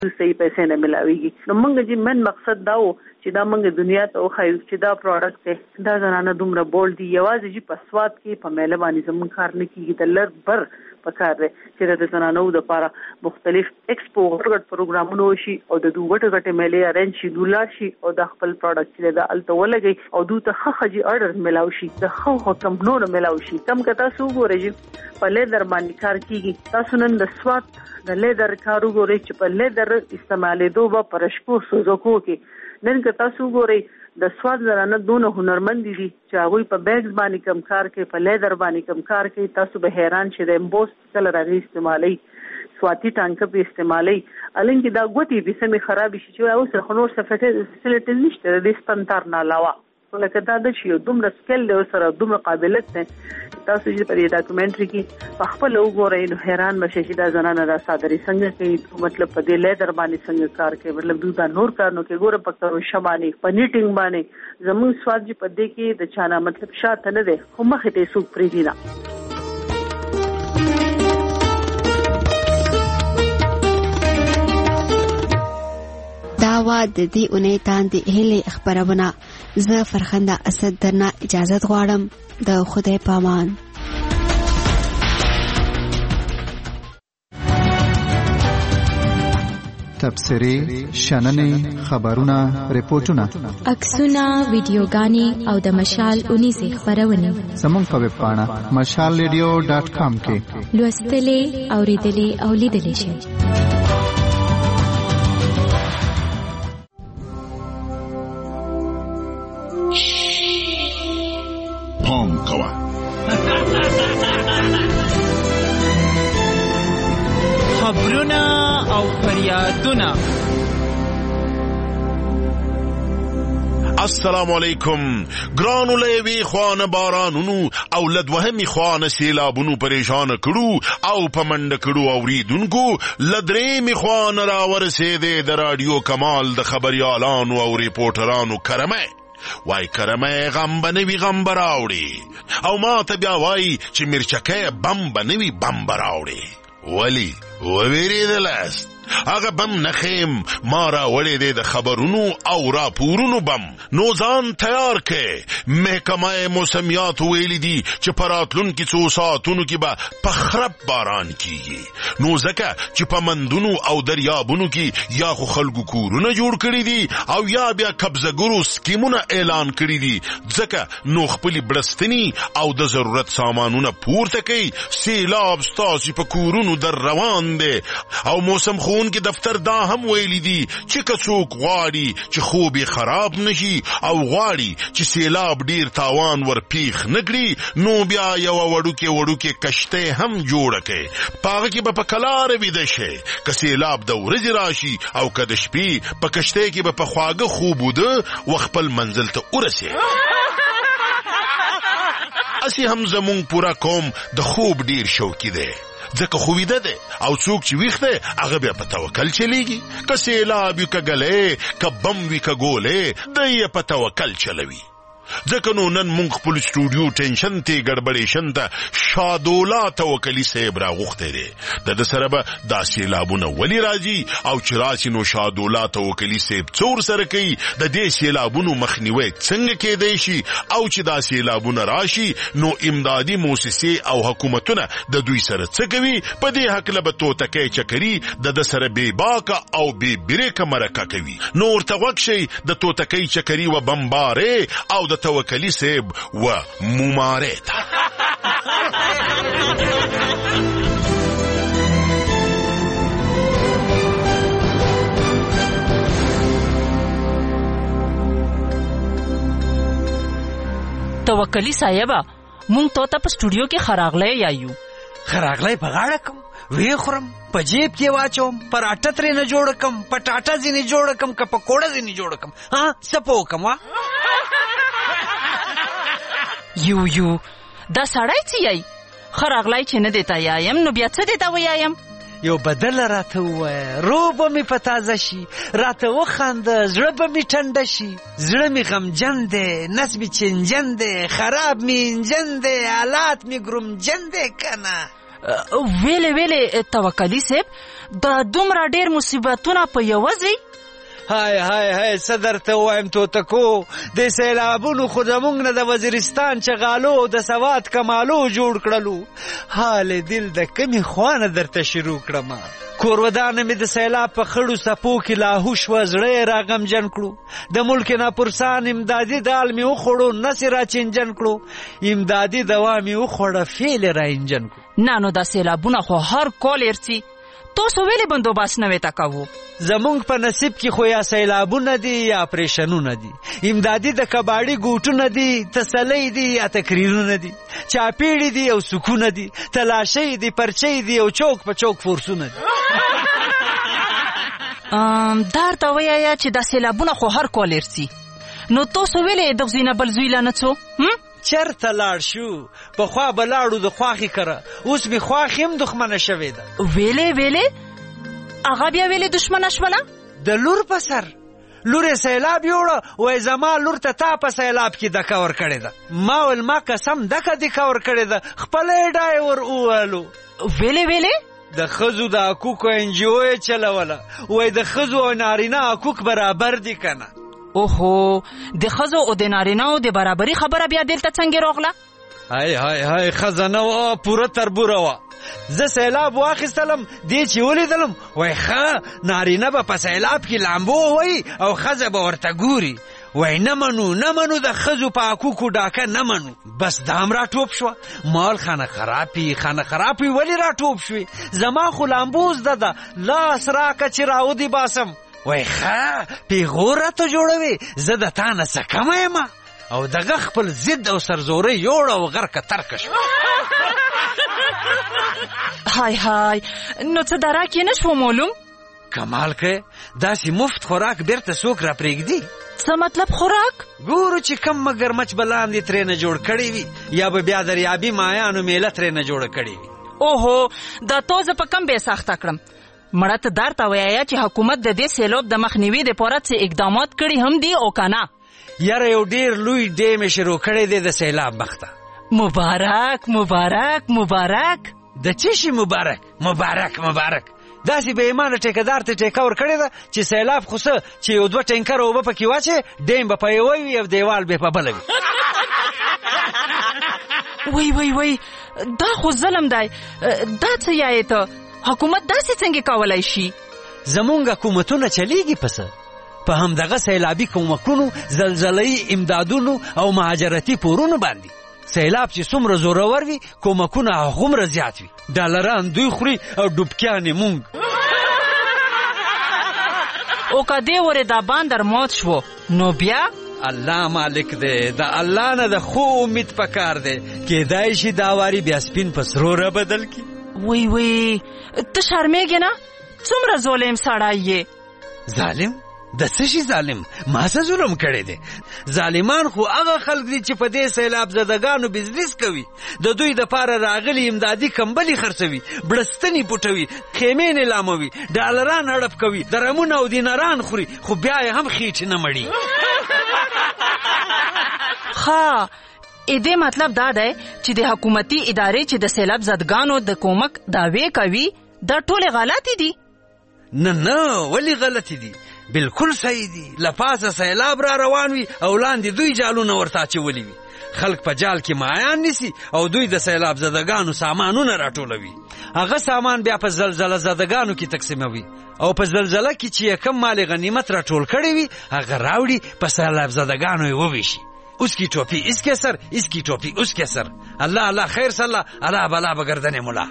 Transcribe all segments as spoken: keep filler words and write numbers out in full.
صحیح پیسې نه ملاويږي. نو موږ چې من مقصد دا و چې دا موږ دنیا ته وخایو چې دا پروډکټ دی دا زنانه دومره بول دي یوازې چې په سواد کې په میله باندې زموږ کار نه کیږي د لر بر په کار دی چې د زنانو لپاره مختلف ایکسپو ورګټ پروګرامونه وشي او د دوه غټ غټ میله ارنج شي دولا شي او د خپل پروډکټ چې د الته ولګي او دوی ته خخجي اورډر ملاوي شي د خو حکم نور ملاوي شي کم کتا سو ګورې په لیدر باندې کار کیږي تاسو نن د سواد د لیدر کارو ګورې چې په لیدر استعمالېدو به پرشکو سوزوکو کې نن که تاسو ګورئ د سواد زنانه دونه هنرمند دي چې هغوی په بیگز باندې کم کار کوي په لیدر باندې کم کار کوي تاسو به حیران شئ د امبوس کله راغی استعمالي سواتی ټانکه په استعمالي الین کې دا ګوتې به سمې خراب شي چې اوس خو نور څه فیسیلیټیز نشته د سپنتار نه علاوه لکه دا د شی دومره سکل له سره دومره قابلیت نه تاسو چې په دې ډاکومنټري کې په خپل وګورئ نو حیران بشئ چې دا زنانه را صادري څنګه کوي مطلب په دې لیدر باندې څنګه کار کوي مطلب دوی دا نور کار نو کې ګوره په کارو شماني په نیټینګ باندې زموږ سواد چې په دې کې د چانه مطلب شاته نه ده خو مخې ته سوق پریږي نه دا وا د دې اونۍ تاندې هلې خبرونه زه فرخنده اسد درنه اجازت غواړم د خدای پامان. تبصرې شننې خبرونه ریپورتونه عکسونه ویډیوګانې او د مشال اونیزې خبرونه زموږ په ویب پاڼه مشال ریډیو ډاټ کام کې لوستلې اوریدلې او لیدلې شئ. پام کوه خبرونه او فریادونه. السلام علیکم ګرانو لوی خوانه بارانونو او لدوهمي خوانه سیلابونو پریشان کړو او پمنډ کړو اوریدونکو لدرې می خوانه را ورسېده د رادیو کمال د خبريالانو او ریپورټرانو کرمه وای کرمه غم بنوي غم براوړي او ما ته بیا وای چې مرچکه بم بنوي بم براوړي ولی و ویریدلست هغه بم نخیم ما را وړې دی د خبرونو او راپورونو بم نو ځان تیار کې محکمه موسمیات ویلي دي چې په راتلونکي څو ساعتونو کې به په خراب باران کیږي نو ځکه چې په مندونو او دریابونو کې یا خو خلکو کورونه جوړ کړي دي او یا بیا قبضه‌ګرو سکیمونه اعلان کړي دي ځکه نو خپلې بړستنې او د ضرورت سامانونه پورته کوي سیلاب ستاسو په کورونو در روان دی او موسم خون کې دفتر دا هم ویلي دي چې کڅوک غواړي چې خوب خراب نشي او غواړي چې سیلاب ډیر تاوان ور پیخ نکړي نو بیا یو وړوکې وړوکې کشته هم جوړه کړي پاغه کې به په کلار ویده شي که سیلاب د ورځې راشي او که د شپې په کشته کې به په خواږه خوب وده و خپل منزل ته ورسي اسی هم زمون پورا قوم د خوب ډیر شوقي دی ځکه خویده ده او څوک چې ویخ ده هغه بیا په توکل چلیږي که سیلاب وي که ګلې که بم وي که ګولې دی یې په توکل چلوي ځکه نو نن مونږ خپل سټوډیو ټینشن ته ګډبډېشن ته شادولا توکلی صاحب راغوښتی دی د ده سره به دا سیلابونه ولې راځي او چې راشي نو شادولا توکلی صاحب څه ورسره کوي د دې سیلابونو مخنیوی څنګه کیدی شي او چې دا سیلابونه راشي نو امدادي موسسې او حکومتونه د دوی سره څه کوي په دې هکله به توتکۍ چکري د ده سره بې باکه او بې بریکه مرکه کوي نو ورته غوږ شئ د توتکۍ چکري و بمبارې او د توکلی صاحب و ممارت توکلی صاحب مونږ ته په سټوډیو کې خراغلی یایو خراغلی په غاړه کوم وی خورم په جیب کې واچوم پراټه ترې نه جوړ کم پټاټه ځینې جوړ کم که پکوړه ځینې جوړ کم ها څه په وکم وا یو یو دا سړی څه یای خراغلی چې نه دیتا یایم نو بیا څه دیتا ویایم یو بدل راته ووایه رو به مې په تازه شي راته وخانده زړه به مې ټنډه شي زړه مې غمجن دی نس مې چنجن دی خراب مې انجن دی حالات مې ګرومجن دی که نه ویلې ویلې توکلي صاحب دا دومره ډېر مصیبتونه په یوه ځای؟ هاي هاي هاي څه درته ووایم توتکو، د سیلابونو خو زمونږ نه د وزیرستان چغالو د سواد کمالو جوړ کړلو. حال دل د کمې خوا نه درته شروع کړم. کورودانه مې د سیلاب په خړو څپو کې لاهو شوه، زړه یې راغمجن کړو. د ملک ناپرسان امدادي دال مې وخوړو، نس یې را چنجن کړو. امدادي دوا مې وخوړه، فیل یې را انجن کړو. نه نو دا سیلابونه خو هر کال ارڅي، تاسو ولې بندوبست نه وې کوو؟ زمونږ په نصیب کې خو یا سیلابونه دي یا اپریشنونه دي. امدادي د کباړي ګوټونه دي، تسلی دي یا تقریرونه دي، چاپیړي دي او سکونه دي، تلاشۍ دي، پرچۍ دي او چوک په چوک فورسونه دي. دار ته وایه چې دا سیلابونه خو هر کال ارڅي، نو تاسو ولې د غزینه بل زوی لا نه څو؟ چرته لاړ شو؟ په خوا به لاړو د خواښې کره، اوس مې خواښې هم دښمنه شوې ده. ویلې ویلې هغه بیا ویلې دښمنه شوله؟ د لور په سر. لور یې سیلاب یوړه، وایي زما لور ته تا په سیلاب کې دکه ورکړې ده. ما ویل ما قسم دکه دکه ورکړې ده، خپله یې ډای ور وویلو. ویلې ویلې د ښځو د حقوقو انجیو یې چلوله، وایي د ښځو او نارینه حقوق برابر دي که نه. اوهو د ښځو او د نارینهو د برابري خبره بیا دلته څنګه راغله؟ هاي هاي هاي ښځه نه وه، پوره تربوره وه. زه سیلاب واخیستلم، دې چې ولیدلم وایي ښه نارینه به په سیلاب کې لامبو وایي او ښځه به ورته ګوري. وایي نه منو نه منو د ښځو په حقوقو ډاکه نه منو. بس دام را ټوپ شوه. مال خانه خرابي خانه خرابي ولې را ټوپ شوې؟ زما خو لامبو زده ده، لاس راکه چې راودې باسم. وای ښه پیغور راته جوړوي، زه د تا نه څه کمه یم؟ او دغه خپل ضد او سرزوری یوړه او غرقه ترکه شوه. های های نو څه درک یې نه شو معلوم؟ کمال که داسې مفت خوراک بیرته څوک را پرېږدي؟ څه مطلب خوراک؟ ګورو چې کم مګرمچ به لاندې ترې نه جوړ کړی وي، یا به بیا دریابي مایانو میله ترې نه جوړه کړې وي. اوهو دا تو زه په کم بې سخته کړم. مړه ته در ته وایه چې حکومت د دې سیلاب د مخنیوي دپاره څه اقدامات کړي هم دي او که نه؟ یاره یو ډېر لوی ډیم یې شروع کړی دی د سیلاب مخته. مبارک مبارک مبارک. د څه شي مبارک مبارک مبارک؟ داسې بې ایمانه ټیکهدار ته ټیکه ورکړې ده چې سیلاب خو څه چې یو دوه ټینکره اوبه پکې واچې، ډیم به په یوه وي او دیوال به په بله وي. وای وای وای دا خو ظلم دی. دا څه یایې ته؟ حکومت داسې څنګه کولای شي؟ زمونږ حکومتونه چلیږي پسه په همدغه سیلابي کومکونو، زلزله‌یي امدادونو او مهاجرتي پورونو باندې. سیلاب چې څومره زورور وي کومکونه هغومره زیات وي. ډالران دوی خوري او ډوبکیانې مونږ. او که دې ورې دا باندر مات شو نو بیا؟ الله مالک دی، د الله نه د خو امید پکار دی. کیدای شي دا واري بیا سپین په سرو را بدل کی. وی وی ته شرمېږې نه؟ څومره ظالم سړی یې. ظالم؟ د څه شي ظالم؟ ما څه ظلم کړی دی؟ ظالمان خو هغه خلک دي چې په دې سیلاب زدګانو بزنس کوي، د دوی دپاره راغلي امدادي کمبلي خرڅوي، بړستنې پټوي، خیمې نیلاموي، ډالران هړپ کوي، درمونه او دیناران خوري، خو بیا یې هم خېټې نه مړي. ښه دې مطلب دا دی چې د حکومتي ادارې چې د سیلاب زدګانو د کومک دعوې کوي دا ټولې غلطې دي؟ نه نه ولې غلطې دي؟ بالکل صحیح دي. لپاسه سیلاب را روان وي او لاندې دوی جالونه ورته اچولي وي. خلک په جال کې مایان نیسي او دوی د سیلاب زدګانو سامانونه راټولوي. هغه سامان بیا په زلزله زدګانو کې تقسیموي او په زلزله کې چې کم مال غنیمت راټول کړی وي هغه راوړي په سیلاب زدګانو یې وویشي. اس کی ٹوپی اس کے سر، اس کی ٹوپی اس کے سر. اللہ اللہ خیر صلی اللہ بلا بگردن مولا.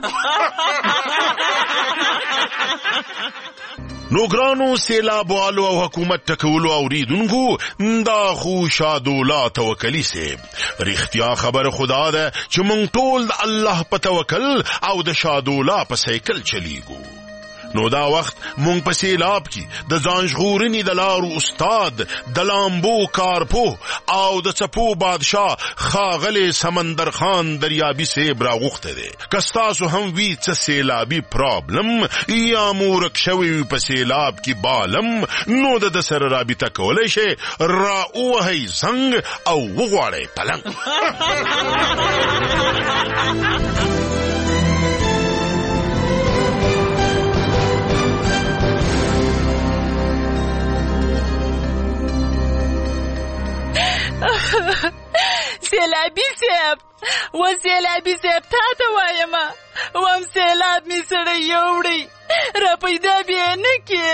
نو ګرانو سیلاب والو او حکومت ټکولو اوریدونکو، دا خو شادولا توکلی صاحب رښتیا خبر خدا ده چې مونږ ټول د الله په توکل او د شادولا په سایکل چلیږو. نو دا وخت مونږ په سیلاب کې د ځان ژغورنې د لارو استاد، د لامبو کارپو او د څپو بادشاه ښاغلی سمندر خان دریابي صاحب راغوښتی دی. که ستاسو هم وي څه سیلابي پرابلم یا مو ورک شوی وي په سیلاب کې بالم، نو د ده سره رابطه کولی شئ، را ووهئ زنګ او وغواړئ پلنګ. سیلابي صاحب و سیلابي صاحب تا ته وایم وم سیلاب می سړی یوړی را پیدا بیا نه کې.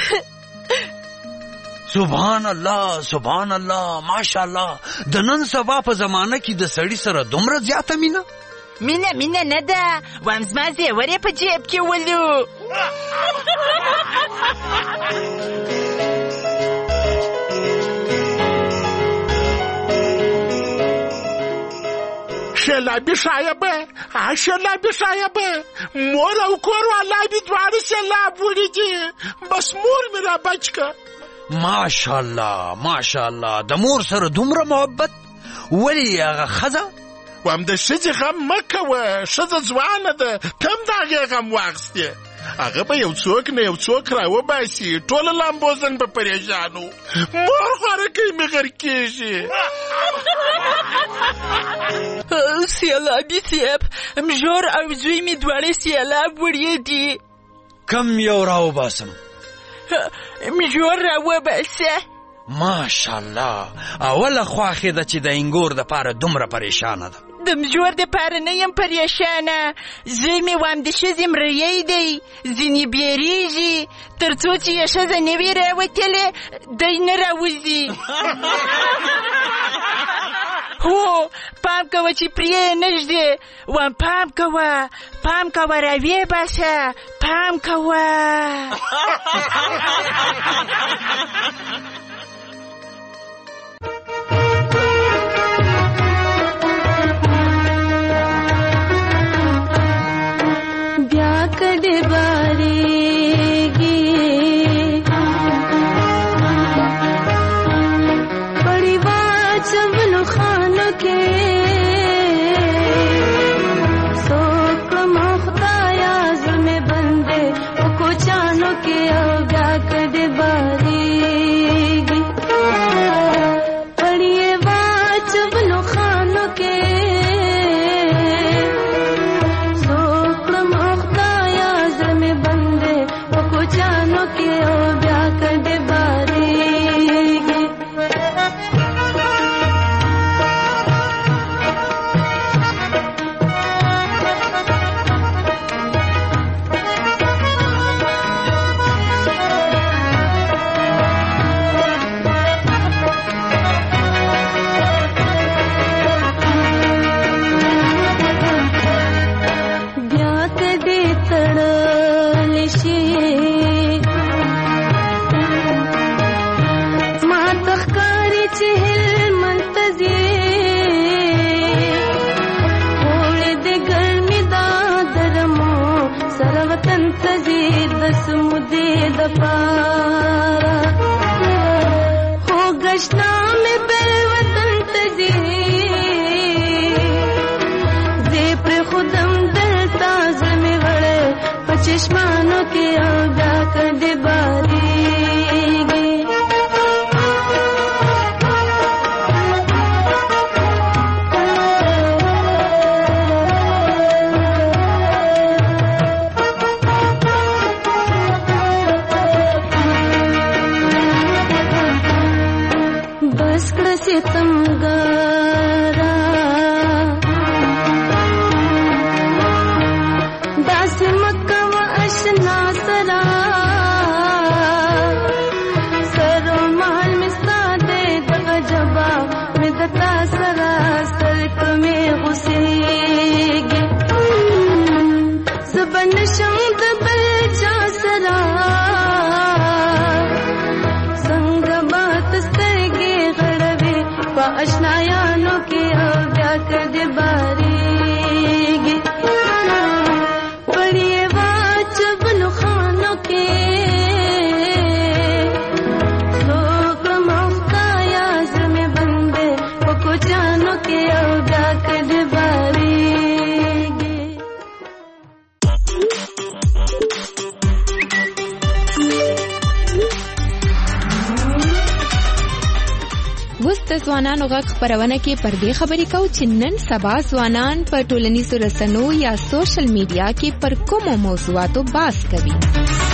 سبحان الله سبحان الله ماشاءالله. د نن سبا په زمانه کې د سړی سره دومره زیاته مینه مینه مینه نه ده وم زما زیور یې په جیب کې ولو. شلابي صاحبه شلابي صاحبه مور او کور والا دې دواړه سیلاب وړي بس مور مې را بچ که. ماشاءالله ماشاءالله. د مور سره دومره محبت ولې هغه ښځه؟ وام د ښځې غم مه کوه، ښځه ځوانه ده، کم د هغې غم واخیستې. هغه به یو څوک نه یو څوک راوباسي، ټوله لامبوزن به پریشان وو. مور خوارکۍ مې غر کېږي. سیلابي صاحب مژور او زوی مې دواړه سیلاب وړي دي. کم یو راوباسم؟ مژور راوباسه. ماشاءالله. اوله خواښې ده چې د انګور دپاره دومره پریشانه ده. د مژور دپاره نه یم پریشانه، زوی مې وام د ښځې مریی دی، ځینې بیریږي، تر څو چې یې ښځه نه وي راوتلې دی نه راوځي. هو پام کوه چې پرې یې نږدې وام پام کوه پام کوه راویې باشه پام کوه. بیا کډې بارېږي پړی واچولو خانو کې څوک کړمه خدایا زړه مې بندې په کوچانو کې او بیا کډې بارېږي پړی واچولو خانو کې जानो के ओ ब्या कदे बारेगी ब्या कदे तड़लिशी समुदे दपारा हो गशना में बेवतन तजी जे पे खुदम दलता जमे वड़े पचश्मानों के आगा कर दे बारी सितमगारा दास मक्का व अशना सरा सरो महल मिस्ता दे दगा जबा मिदता सरा सर तुम्हें गुसेगे सबन शंद बल जा सरा संग बात सगे अशनायानों के ब्या कर दे बारेगी पढ़िए वाचबन खानों के लोग मौकाया जमे बंदे को जानों के ब्या कर दे बारेगी. وس د ځوانانو غږ خبرونه کې پر دې خبرې کوو چې نن سبا ځوانان په ټولنیزو رسنیو یا سوشل میډیا کې پر کومو موضوعاتو بحث کوي.